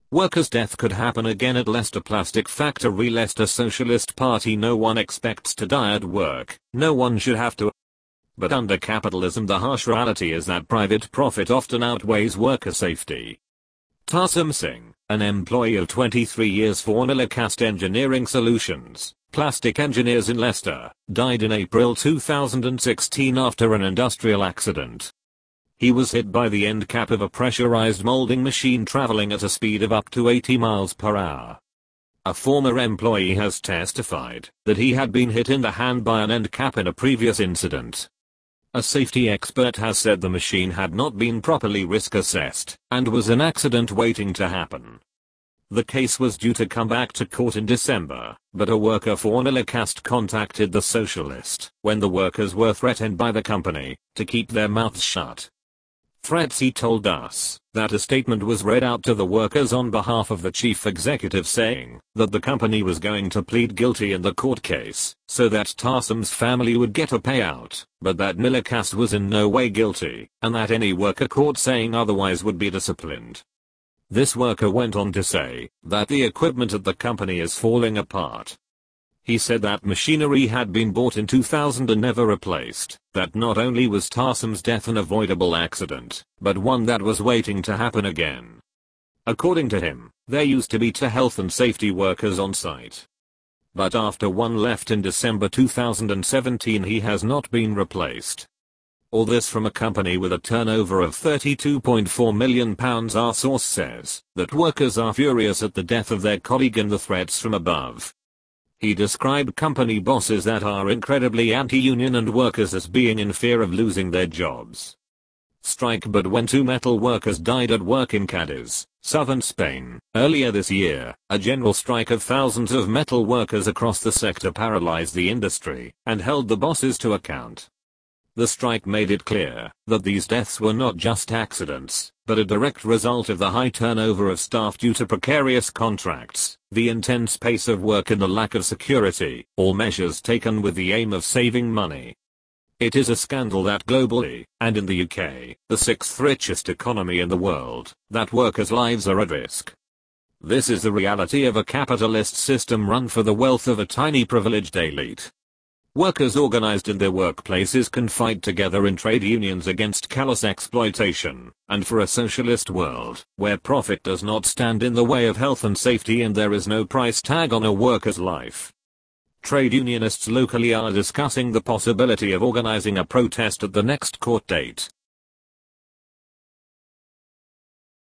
Workers' death could happen again at Leicester Plastic Factory. Leicester Socialist Party. No one expects to die at work. No one should have to. But under capitalism, the harsh reality is that private profit often outweighs worker safety. Tarsum Singh, an employee of 23 years for Millicast Engineering Solutions, plastic engineers in Leicester, died in April 2016 after an industrial accident. He was hit by the end cap of a pressurized molding machine traveling at a speed of up to 80 miles per hour. A former employee has testified that he had been hit in the hand by an end cap in a previous incident. A safety expert has said the machine had not been properly risk assessed and was an accident waiting to happen. The case was due to come back to court in December, but a worker for Millicast contacted the Socialist when the workers were threatened by the company to keep their mouths shut. Threats. He told us that a statement was read out to the workers on behalf of the chief executive saying that the company was going to plead guilty in the court case so that Tarsum's family would get a payout, but that Millicast was in no way guilty and that any worker caught saying otherwise would be disciplined. This worker went on to say that the equipment at the company is falling apart. He said that machinery had been bought in 2000 and never replaced, that not only was Tarsum's death an avoidable accident, but one that was waiting to happen again. According to him, there used to be two health and safety workers on site. But after one left in December 2017, he has not been replaced. All this from a company with a turnover of £32.4 million. Our source says that workers are furious at the death of their colleague and the threats from above. He described company bosses that are incredibly anti-union and workers as being in fear of losing their jobs. Strike. But when two metal workers died at work in Cadiz, southern Spain, earlier this year, a general strike of thousands of metal workers across the sector paralyzed the industry and held the bosses to account. The strike made it clear that these deaths were not just accidents, but a direct result of the high turnover of staff due to precarious contracts, the intense pace of work and the lack of security, all measures taken with the aim of saving money. It is a scandal that globally, and in the UK, the sixth richest economy in the world, that workers' lives are at risk. This is the reality of a capitalist system run for the wealth of a tiny privileged elite. Workers organized in their workplaces can fight together in trade unions against callous exploitation, and for a socialist world, where profit does not stand in the way of health and safety and there is no price tag on a worker's life. Trade unionists locally are discussing the possibility of organizing a protest at the next court date,